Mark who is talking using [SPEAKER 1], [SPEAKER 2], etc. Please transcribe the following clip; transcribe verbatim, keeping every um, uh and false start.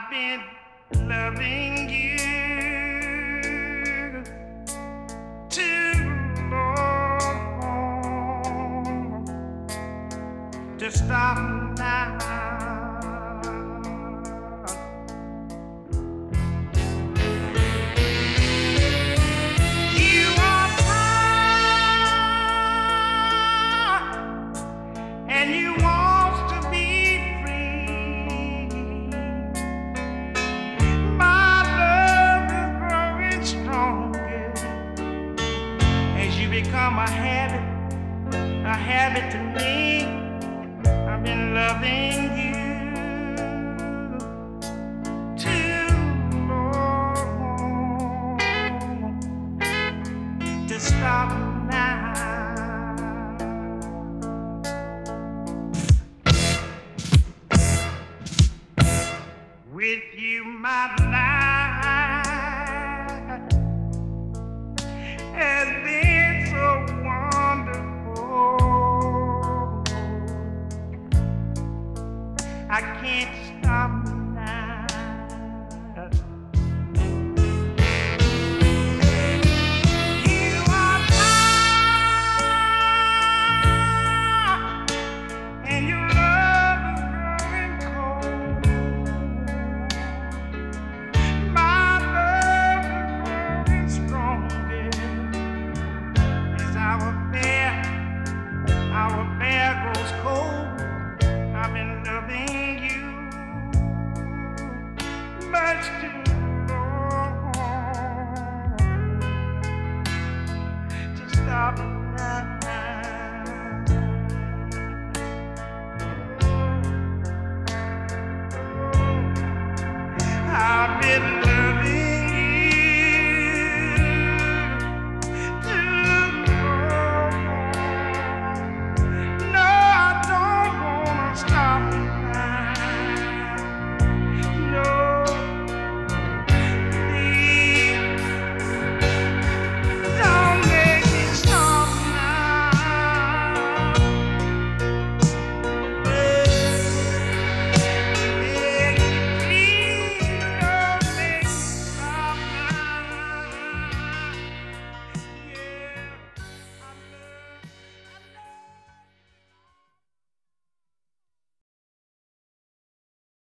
[SPEAKER 1] I've been loving you too long to stop now. You are proud and you want to be free. My love is growing stronger as you become a habit, a habit to me. I've been loving you too long to stop now. With you, my life has been so wonderful. I can't stop now. You are mine, and your love is growing cold. My love is growing stronger as our affair, our affair grows cold. I've been loving you much too